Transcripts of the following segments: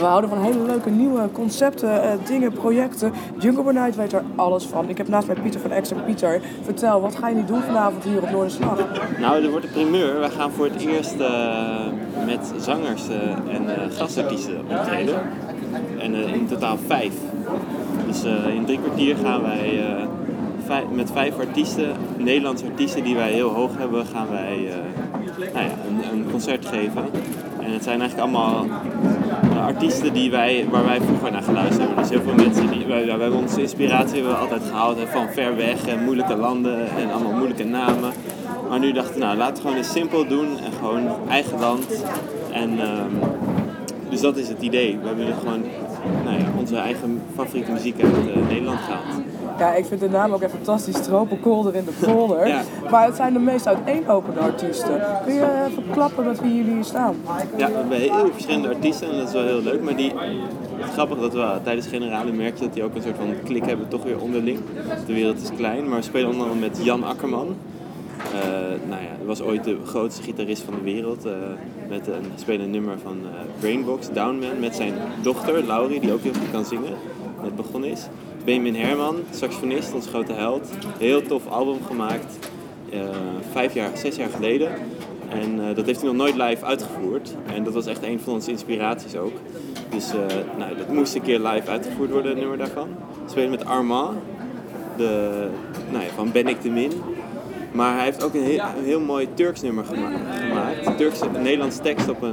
We houden van hele leuke nieuwe concepten, dingen, projecten. Jungle by Night weet er alles van. Ik heb naast mij Pieter van Ex en Pieter. Vertel, wat ga je nu doen vanavond hier op Noorderslag? Nou, er wordt een primeur. We gaan voor het eerst met zangers en gastartiesten optreden. En in totaal 5. Dus in 3 kwartier gaan wij met 5 artiesten, Nederlandse artiesten die wij heel hoog hebben, gaan wij een concert geven. En het zijn eigenlijk allemaal artiesten waar wij vroeger naar geluisterd hebben. Dus heel veel mensen wij hebben onze inspiratie hebben we altijd gehaald van ver weg en moeilijke landen en allemaal moeilijke namen. Maar nu dachten we, nou laten we gewoon eens simpel doen en gewoon eigen land. En dus dat is het idee. We hebben gewoon onze eigen favoriete muziek uit Nederland gehaald. Ja, ik vind de naam ook echt fantastisch. Tropenkolder in de polder. Ja. Maar het zijn de meest uiteenlopende artiesten. Kun je verklappen met wie jullie hier staan? Ja, we hebben heel verschillende artiesten en dat is wel heel leuk. Maar het is grappig dat we tijdens Generale merk je dat die ook een soort van klik hebben, toch weer onderling. De wereld is klein, maar we spelen onder andere met Jan Akkerman. Dat was ooit de grootste gitarist van de wereld. We spelen een nummer van Brainbox, Downman, met zijn dochter Laurie, die ook heel goed kan zingen. Net begonnen is. Benjamin Herman, saxofonist, ons grote held. Heel tof album gemaakt, 6 jaar geleden. En dat heeft hij nog nooit live uitgevoerd. En dat was echt een van onze inspiraties ook. Dus dat moest een keer live uitgevoerd worden, het nummer daarvan. We spelen met Armand, van Ben ik de Min. Maar hij heeft ook een heel mooi Turks nummer gemaakt. Een Nederlandse tekst op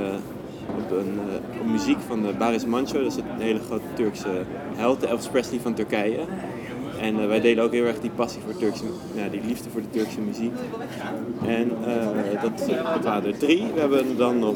muziek van Baris Manço. Dat is een hele grote Turkse held, de Elvis Presley van Turkije. En wij delen ook heel erg die passie voor die liefde voor de Turkse muziek. En dat waren er 3. We hebben dan nog...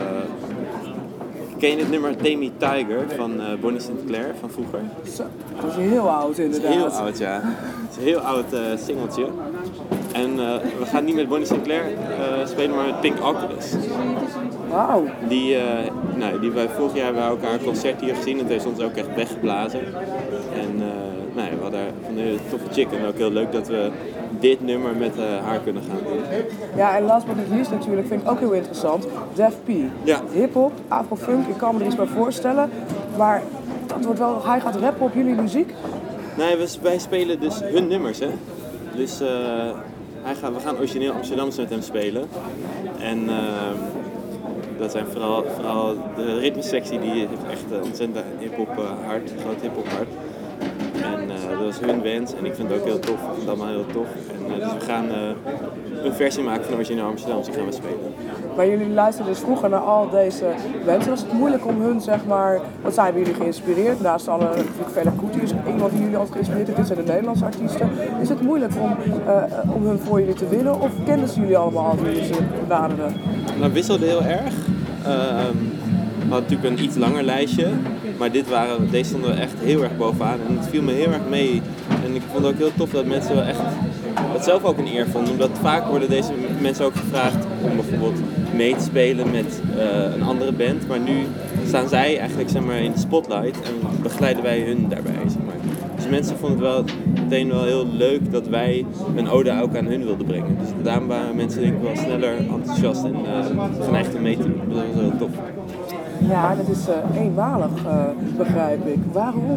ken je het nummer Tammy Tiger van Bonnie Sinclair van vroeger? Dat is heel oud inderdaad. Dat is heel oud, ja. Het is een heel oud singeltje. En we gaan niet met Bonnie Sinclair spelen, maar met Pink Oculus. Wauw. Die wij vorig jaar bij elkaar een concert hier gezien. Dat heeft ons ook echt weggeblazen. En we hadden een hele toffe chick. En ook heel leuk dat we dit nummer met haar kunnen gaan doen. Ja, en last but not least natuurlijk, vind ik ook heel interessant, Def P. Ja. Hip-hop, afro-funk, ik kan me er iets bij voorstellen. Maar dat wordt wel, hij gaat rappen op jullie muziek? Nee, wij spelen dus hun nummers, hè. Dus we gaan origineel Amsterdams met hem spelen. En dat zijn vooral de ritmesectie, die heeft echt ontzettend hip-hop hart, groot hip-hop hart. En dat was hun wens en ik vind het ook heel tof, ik vind het allemaal heel tof. En dus we gaan een versie maken van origineel Amsterdams, die gaan we spelen. Maar jullie luisterden dus vroeger naar al deze mensen. Was het moeilijk om hun, zeg maar, wat zijn jullie geïnspireerd? Naast alle, natuurlijk Fela Kuti is iemand die jullie altijd geïnspireerd heeft. Dit zijn de Nederlandse artiesten. Is het moeilijk om hun voor jullie te winnen? Of kenden ze jullie allemaal al toen jullie ze benaderden? Nou, wisselde heel erg. We hadden natuurlijk een iets langer lijstje. Maar deze stonden echt heel erg bovenaan. En het viel me heel erg mee. En ik vond het ook heel tof dat mensen wel echt het zelf ook een eer vonden. Omdat vaak worden deze mensen ook gevraagd om bijvoorbeeld mee te spelen met een andere band. Maar nu staan zij eigenlijk in de spotlight en begeleiden wij hun daarbij. Dus mensen vonden het wel meteen wel heel leuk dat wij een ode ook aan hun wilden brengen. Dus daarom waren mensen denk ik wel sneller enthousiast en geneigd om mee te doen. Dus dat was heel tof. Ja, dat is eenmalig, begrijp ik. Waarom?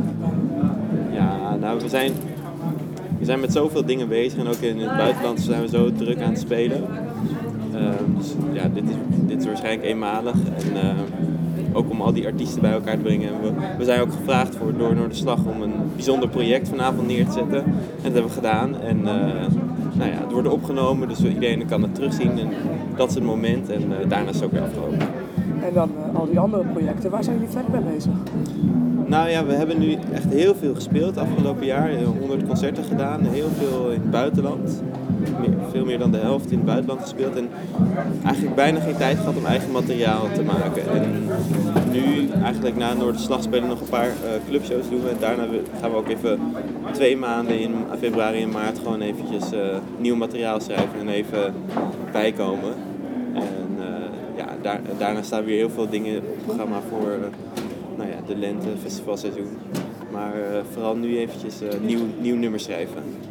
Ja, nou we zijn met zoveel dingen bezig en ook in het buitenland zijn we zo druk aan het spelen. Dus ja, dit is waarschijnlijk eenmalig. En ook om al die artiesten bij elkaar te brengen. En we zijn ook gevraagd door Noorderslag om een bijzonder project vanavond neer te zetten. En dat hebben we gedaan. En het wordt opgenomen, dus iedereen kan het terugzien. En dat is het moment. En daarna is het ook weer afgelopen. En dan al die andere projecten, waar zijn jullie verder mee bezig? Nou ja, we hebben nu echt heel veel gespeeld afgelopen jaar. 100 concerten gedaan, heel veel in het buitenland. Veel meer dan de helft in het buitenland gespeeld. En eigenlijk bijna geen tijd gehad om eigen materiaal te maken. En nu, eigenlijk na Noorderslag spelen nog een paar clubshows doen we. En daarna gaan we ook even 2 maanden in februari en maart gewoon eventjes nieuw materiaal schrijven en even bijkomen. En daarna staan weer heel veel dingen op het programma voor de lente, festivalseizoen. Maar vooral nu eventjes nieuw nummer schrijven.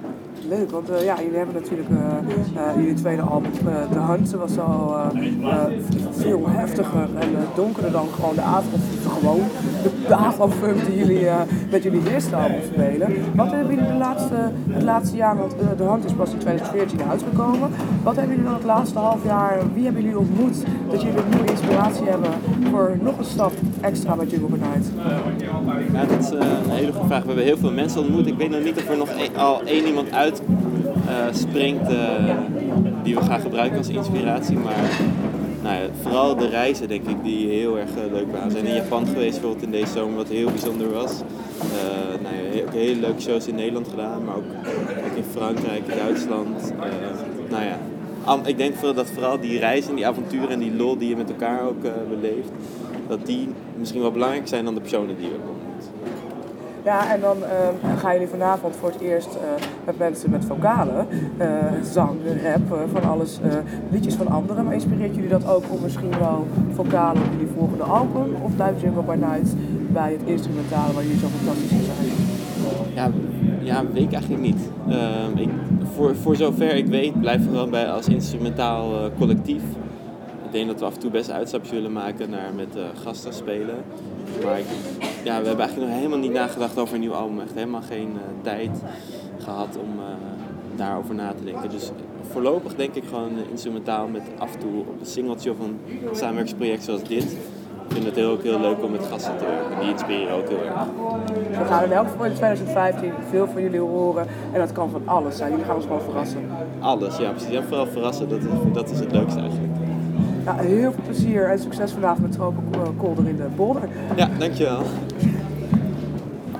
Leuk, want jullie hebben natuurlijk jullie tweede album, The Hunt, was al veel heftiger en donkerder dan gewoon de afro-funk die jullie met jullie eerste album spelen. Wat hebben jullie het laatste jaar, want The Hunt is pas in 2014 uitgekomen, wat hebben jullie dan het laatste half jaar, wie hebben jullie ontmoet, dat jullie een nieuwe inspiratie hebben voor nog een stap extra met Jungle by Night? Ja, dat is een hele goede vraag. We hebben heel veel mensen ontmoet. Ik weet nog niet of er nog al één iemand springt die we gaan gebruiken als inspiratie. Maar nou ja, vooral de reizen denk ik die heel erg leuk waren. We zijn in Japan geweest bijvoorbeeld in deze zomer, wat heel bijzonder was. Ook hele leuke shows in Nederland gedaan, maar ook in Frankrijk, Duitsland. Ik denk dat vooral die reizen, die avonturen en die lol die je met elkaar ook beleeft, dat die misschien wel belangrijk zijn dan de personen die we hebben ontmoet. Ja, en dan gaan jullie vanavond voor het eerst met mensen met vocalen, zang, rap, van alles, liedjes van anderen. Maar inspireert jullie dat ook om misschien wel vocalen op jullie volgende album? Of blijft Jungle by Night bij het instrumentale waar jullie zo fantastisch in zijn? Ja, weet ik eigenlijk niet. Voor zover ik weet blijven we wel bij als instrumentaal collectief. Ik denk dat we af en toe best uitstapjes willen maken naar met gasten spelen. Maar we hebben eigenlijk nog helemaal niet nagedacht over een nieuw album. Echt helemaal geen tijd gehad om daarover na te denken. Dus voorlopig denk ik gewoon instrumentaal met af en toe op een singeltje of een samenwerkingsproject zoals dit. Ik vind het heel leuk om met gasten te werken. Die inspireren ook heel erg. We gaan in elk geval in 2015 veel van jullie horen. En dat kan van alles zijn. Jullie gaan ons gewoon verrassen. Alles, ja precies. En vooral verrassen, dat is het leukste eigenlijk. Ja, heel veel plezier en succes vanavond met Tropen Kolder in de Bolder. Ja, dankjewel.